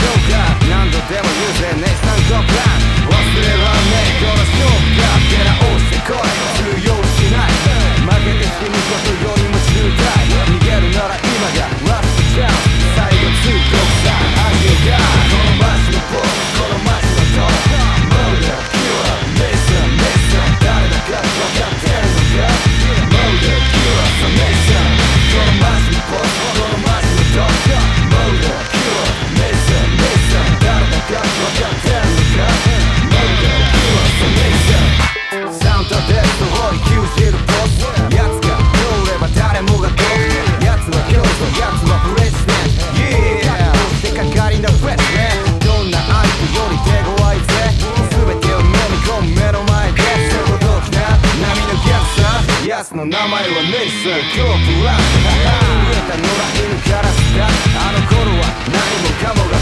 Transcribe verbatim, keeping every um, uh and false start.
か何度でも言うぜネイサンドプラン忘れらんねえこの勝負が出直してこい通用しない負けて死ぬことよりも重大逃げるなら今がラストチャンス最後通告さアンギュがこの街の僕この街のドアモーダーキュアメイソンメイソン誰だか分かってんのかモーダーキュアサメイソンこの街の僕この街のドアモーダーキュアメイソンメイソン誰だか分かってんのかモーダーキュアサメイソンサンタデストを牛耳るボス奴が通れば誰もがドク奴は教祖奴はプレジデント Yeah そして係のプレジデントどんな相手より手強いぜ全てを飲み込む目の前でそこどきな波のギャンサー奴の名前はネイサンコープラン飢えた野良犬からしたあの頃は何もかもが